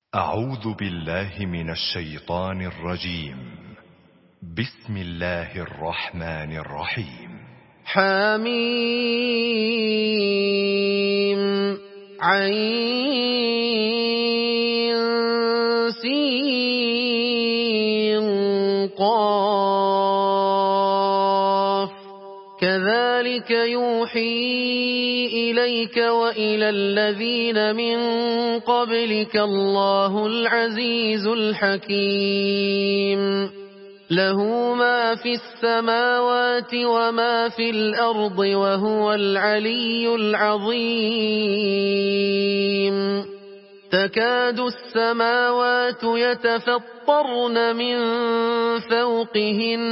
أعوذ بالله من الشيطان الرجيم. بسم الله الرحمن الرحيم. حميم عين سين قاف كذلك يوحي إليك وإلى الذين من قبلك الله العزيز الحكيم له ما في السماوات وما في الأرض وهو العلي العظيم تكاد السماوات يتفطرن من فوقهن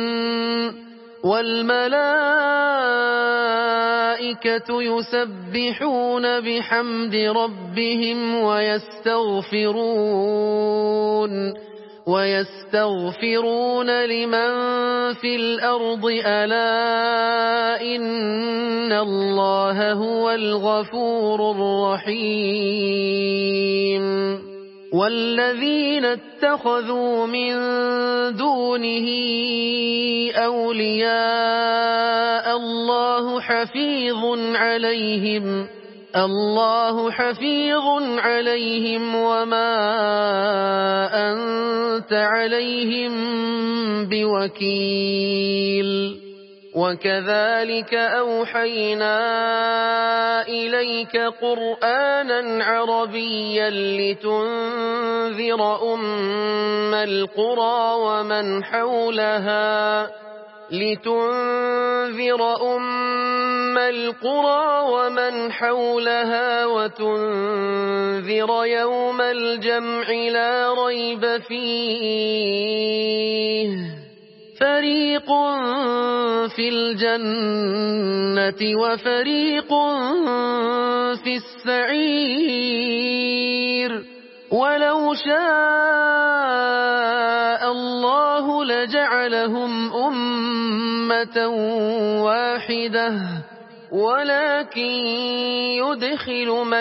والملائكة يسبحون بحمد ربهم ويستغفرون لمن في الأرض ألا إن الله هو الغفور الرحيم والذين اتخذوا من دونه أولياء الله حفيظ عليهم وما أنت عليهم بوكيل وكذلك أوحينا إليك قرآنا عربيا لتنذر أم القرى ومن حولها وتنذر يوم الجمع لا ريب فيه فريق في الجنة وفريق في السعير ولو شاء الله لجعلهم أمة واحدة ولكن يدخل من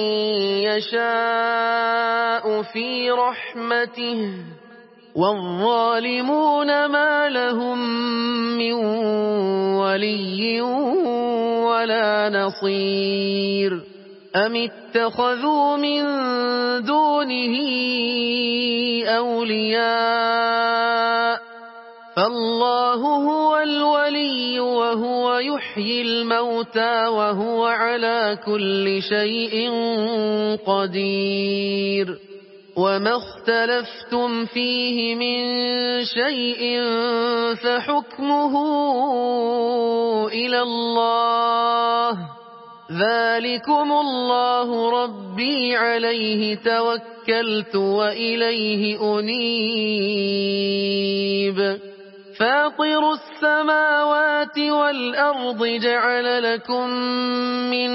يشاء في رحمته والظالمون ما لهم من ولي ولا نصير أم اتخذوا من دونه أولياء فالله هو الولي وهو يحيي الموتى وهو على كل شيء قدير وما اختلفتم فيه من شيء فحكمه إلى الله ذلكم الله ربي عليه توكلت وإليه أنيب فاطر السماوات والأرض جعل لكم من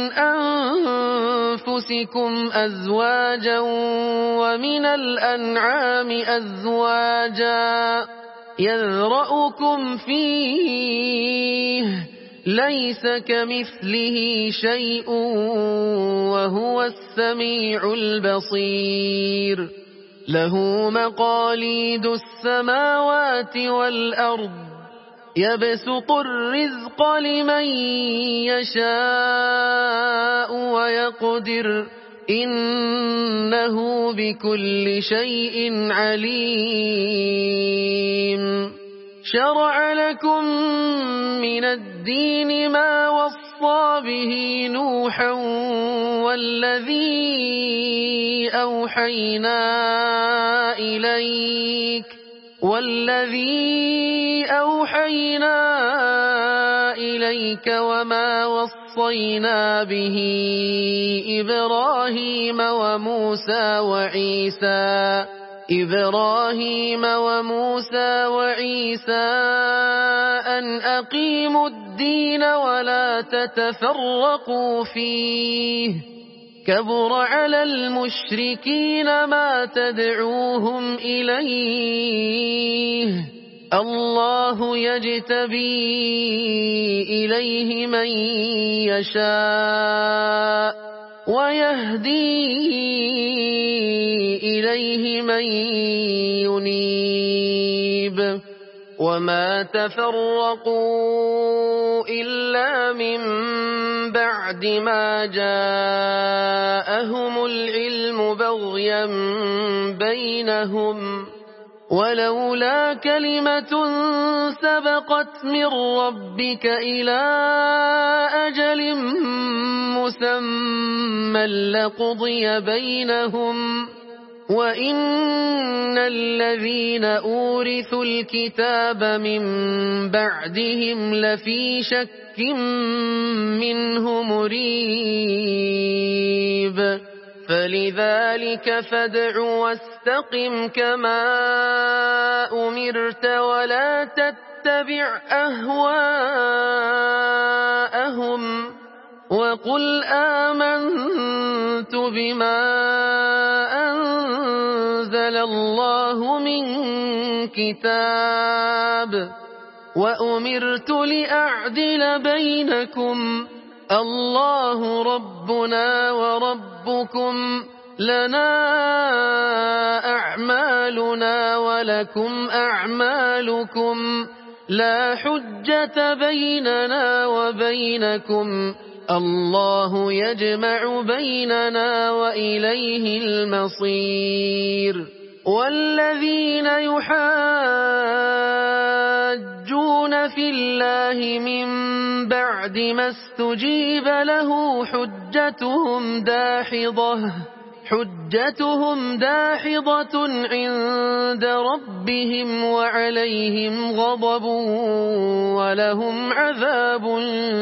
أنفسكم أزواجا ومن الأنعام أزواجا يذرأكم فيه ليس كمثله شيء وهو السميع البصير له مقاليد السماوات والأرض يبسط الرزق لمن يشاء ويقدر إنه بكل شيء عليم شرع لكم من الدين ما وصى به نوحا والذي أوحينا إليك وما وصينا به إبراهيم وموسى وعيسى أن أقيموا الدين ولا تتفرقوا فيه كبر على المشركين ما تدعوهم إليه الله يجتبي إليه من يشاء ويهدي إليه من ينيب وما تفرقوا إلا من بعد ما جاءهم العلم بغيا بينهم ولولا كلمة سبقت من ربك إلى أجل مسمى لقضي بينهم وإن الذين أورثوا الكتاب من بعدهم لفي شك منه مريب فلذلك فادع واستقم كما أمرت ولا تتبع أهواءهم وقل آمنت بما أنزل الله من كتاب وأمرت لأعدل بينكم الله ربنا وربكم لنا أعمالنا ولكم أعمالكم لا حجة بيننا وبينكم الله يجمع بيننا وإليه المصير والذين يحاجون في الله من بعد ما استجيب له حجتهم داحضة عند ربهم وعليهم غضب ولهم عذاب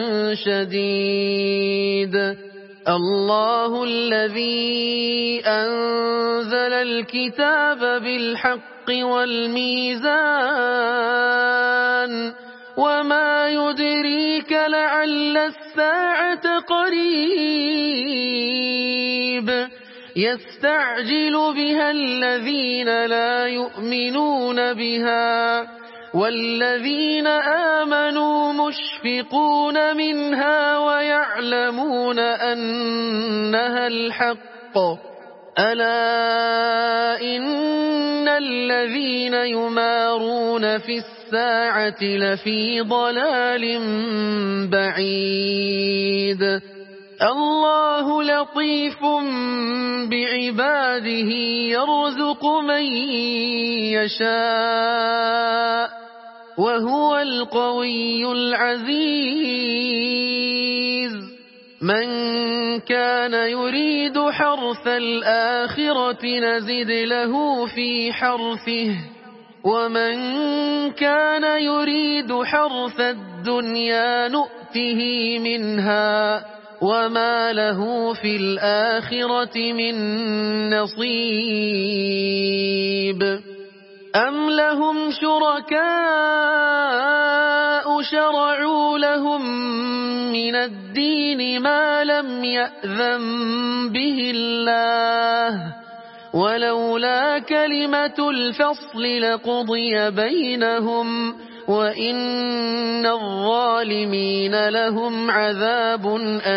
شديد الله الذي أنزل الكتاب بالحق والميزان وما يدريك لعل الساعة قريب يستعجل بها الذين لا يؤمنون بها والذين آمنوا مشفقون منها ويعلمون أنها الحق ألا إن الذين يمارون في الساعة لفي ضلال بعيد الله لطيف بعباده يرزق من يشاء وهو القوي العزيز من كان يريد حرث الآخرة نزد له في حرثه ومن كان يريد حرث الدنيا نؤته منها وما له في الآخرة من نصيب أم لهم شركاء شرعوا لهم من الدين ما لم يأذن به الله ولولا كلمة الفصل لقضي بينهم وإن الظالمين لهم عذاب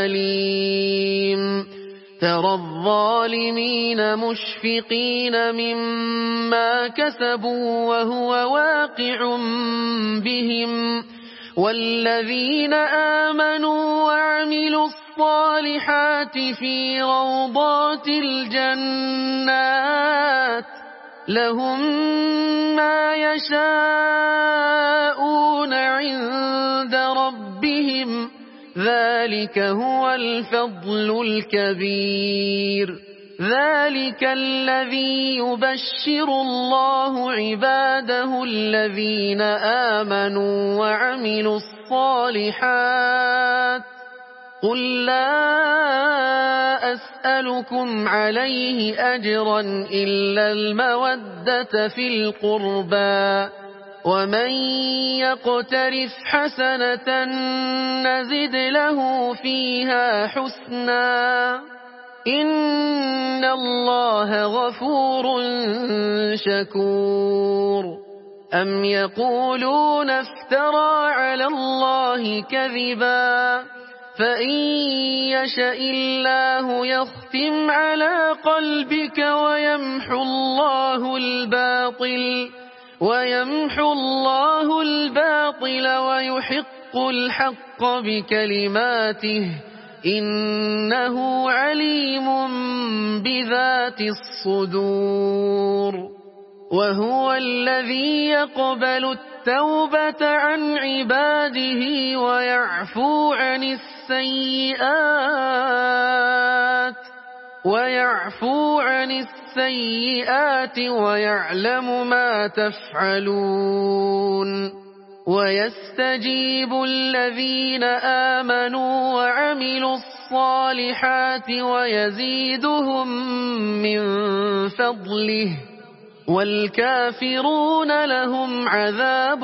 أليم ترى الظالمين مشفقين مما كسبوا وهو واقع بهم والذين آمنوا وعملوا الصالحات في روضات الجنات لهم ما يشاءون عند ربهم ذلك هو الفضل الكبير ذلك الذي يبشر الله عباده الذين آمنوا وعملوا الصالحات قل لا أسألكم عليه أجرا إلا المودة في القربى ومن يقترف حسنة نزد له فيها حسنا إن الله غفور شكور أم يقولون افترى على الله كذبا فإن يشاء الله يختم على قلبك ويمحو الله الله الباطل ويحق الحق بكلماته إنه عليم بذات الصدور وهو الذي يقبل التوبة عن عباده ويعفو عن السيئات ويعلم ما تفعلون ويستجيب الذين آمنوا وعملوا الصالحات ويزيدهم من فضله والكافرون لهم عذاب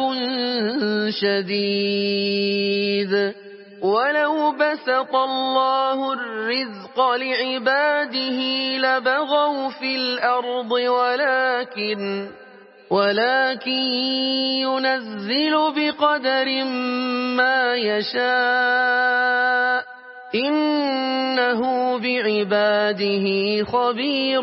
شديد ولو بسط الله الرزق لعباده لبغوا في الأرض ولكن ينزل بقدر ما يشاء إنه بعباده خبير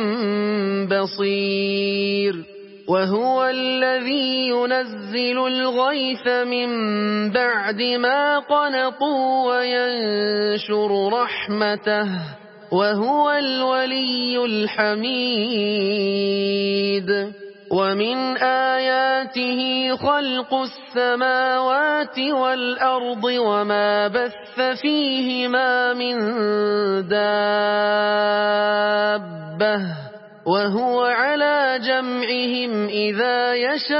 بصير وهو الذي ينزل الغيث من بعد ما قنطوا وينشر رحمته وهو الولي الحميد ومن آياته خلق السماوات والأرض وما بث فيهما من دابة وهو على جمعهم إذا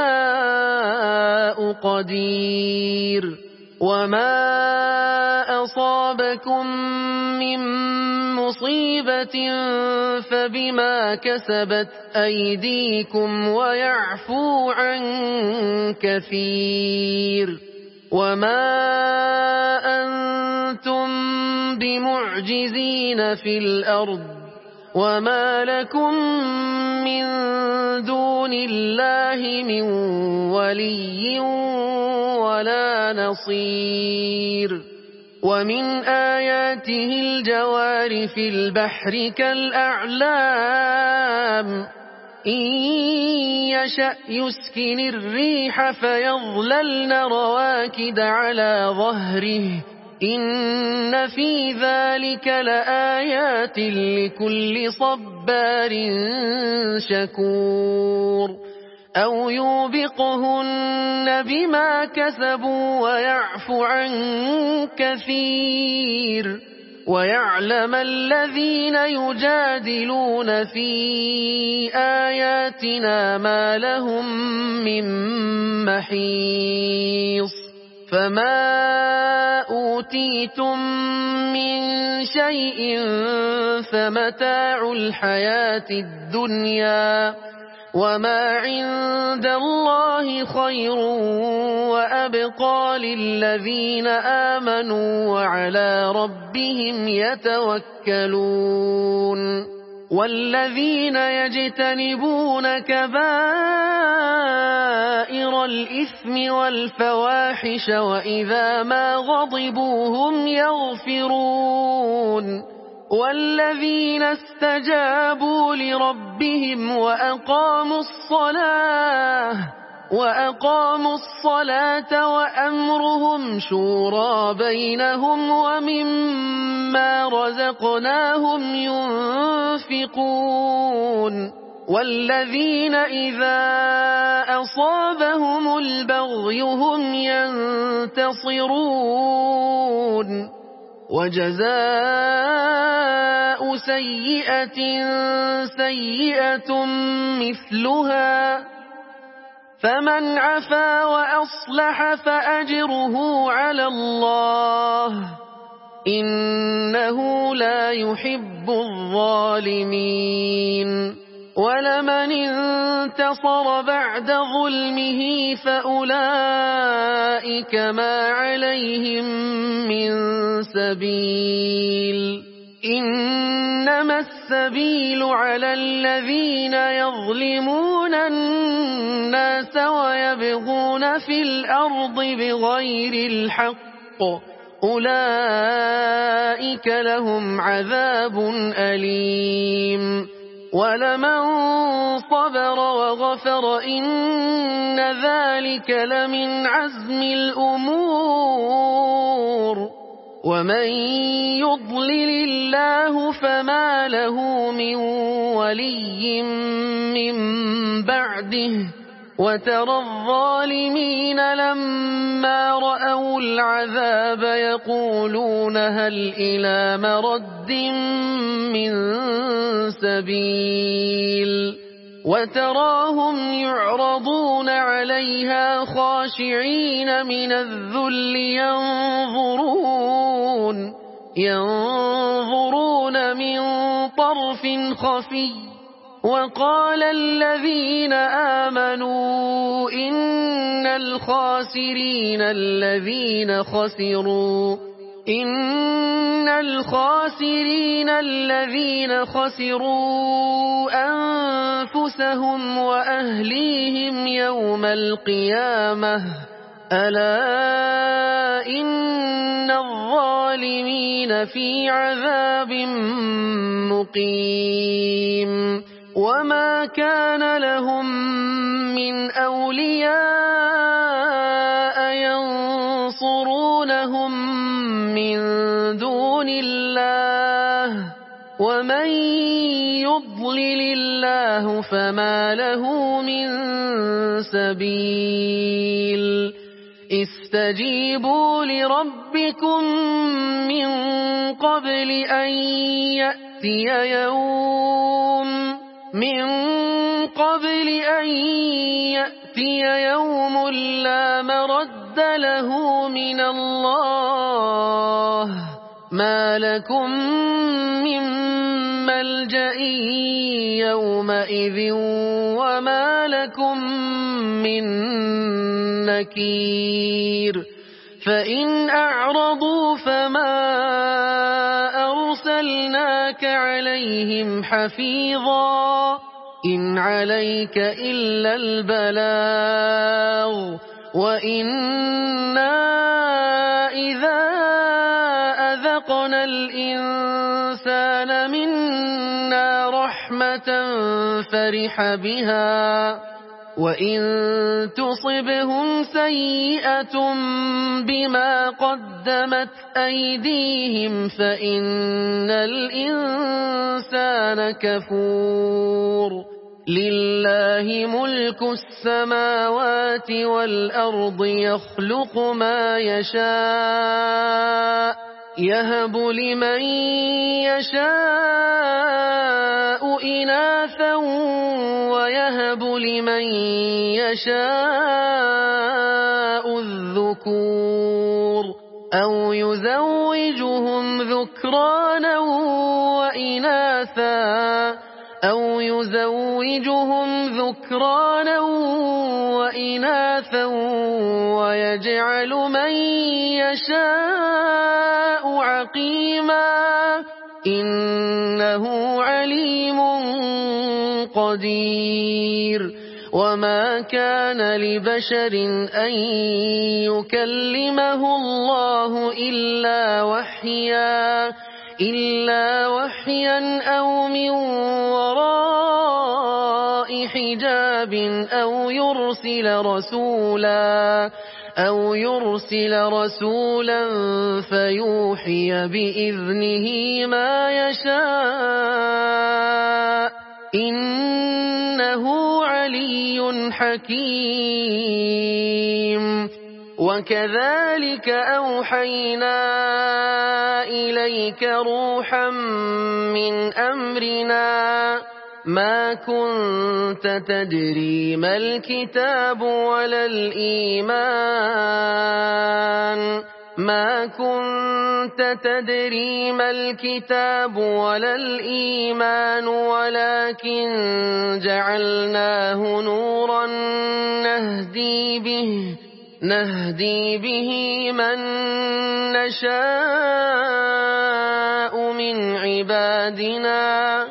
يشاء قدير وما أصابكم من مصيبة فبما كسبت أيديكم ويعفو عن كثير وما أنتم بمعجزين في الأرض وما لكم من دون الله من ولي ولا نصير ومن آياته الجوار في البحر كالأعلام إن يشأ يسكن الريح فيظللن رواكد على ظهره إن في ذلك لآيات لكل صبار شكور أو يوبقهن بما كسبوا ويعفو عن كثير ويعلم الذين يجادلون في آياتنا ما لهم من محيص فما أوتيتم من شيء فمتاع الحياة الدنيا وما عند الله خير وأبقى للذين آمنوا وعلى ربهم يتوكلون والذين يجتنبون كبائر الإثم والفواحش وإذا ما غضبوا هم يغفرون والذين استجابوا لربهم وأقاموا الصلاة وأمرهم شورى بينهم ومما رزقناهم ينفقون والذين إذا أصابهم البغي هم ينتصرون وجزاء سيئة سيئة مثلها فمن عفا وأصلح فأجره على الله إنه لا يحب الظالمين ولمن انتصر بعد ظلمه فأولئك ما عليهم من سبيل إنما السبيل على الذين يظلمون الناس ويبغون في الأرض بغير الحق أولئك لهم عذاب أليم ولمن صبر وغفر إن ذلك لمن عزم الأمور ومن يضلل الله فما له من ولي من بعده وترى الظالمين لما رأوا العذاب يقولون هل إلى مرد من سبيل وتراهم يعرضون عليها خاشعين من الذل ينظرون من طرف خفي وقال الذين آمنوا إن الخاسرين الذين خسروا أنفسهم وأهليهم يوم القيامة ألا إن الظالمين في عذاب مقيم وما كان لهم من أولياء ينصرونهم من دون الله ومن يضلل الله فما له من سبيل استجيبوا لربكم من قبل أن يأتي يوم لا مرد له من الله ما لكم من ملجأ يومئذ وما لكم من نكير فإن أعرضوا فما أرسلناك عليهم حفيظا إن عليك إلا البلاغ وإنا إذا أذقنا الإنسان منا رحمة فرح بها وإن تصبهم سيئة بما قدمت أيديهم فإن الإنسان كفور لله ملك السماوات والأرض يخلق ما يشاء يهب لمن يشاء إناثا ويهب لمن يشاء الذكور أو يزوجهم ذكرانا وإناثا ويجعل من يشاء عقيما إنه عليم قدير وما كان لبشر أن يكلمه الله إلا وحيا أو من وراء حجاب أو يرسل رسولا فيوحي بإذنه ما يشاء إنه علي حكيم وكذلك أوحينا إليك روحا من أمرنا ما كنت تدري ما الكتاب ولا الإيمان ولكن جعلناه نورا نهدي به من نشاء من عبادنا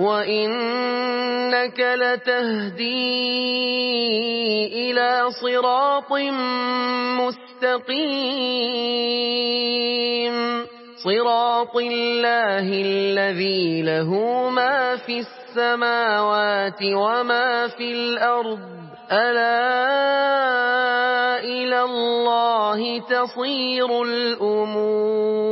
وإنك لتهدي إلى صراط مستقيم صراط الله الذي له ما في السماوات وما في الأرض ألا إلى الله تصير الأمور